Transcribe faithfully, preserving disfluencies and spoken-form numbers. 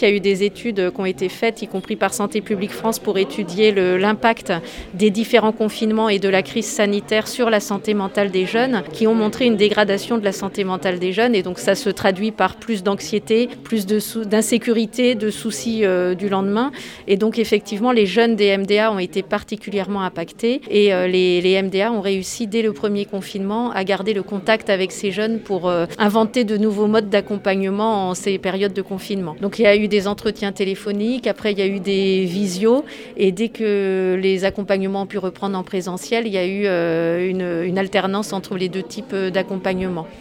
Il y a eu des études qui ont été faites, y compris par Santé publique France, pour étudier le, l'impact des différents confinements et de la crise sanitaire sur la santé mentale des jeunes, qui ont montré une dégradation de la santé mentale des jeunes. Et donc ça se traduit par plus d'anxiété, plus de sou- d'insécurité, de soucis euh, du lendemain. Et donc effectivement, les jeunes des M D A ont été particulièrement impactés. Et euh, les, les M D A ont réussi dès le premier confinement à garder le contact avec ces jeunes pour euh, inventer de nouveaux modes d'accompagnement en ces périodes de confinement. Donc il y a eu des entretiens téléphoniques, après il y a eu des visios, et dès que les accompagnements ont pu reprendre en présentiel, il y a eu euh, une, une alternance entre les deux types d'accompagnement.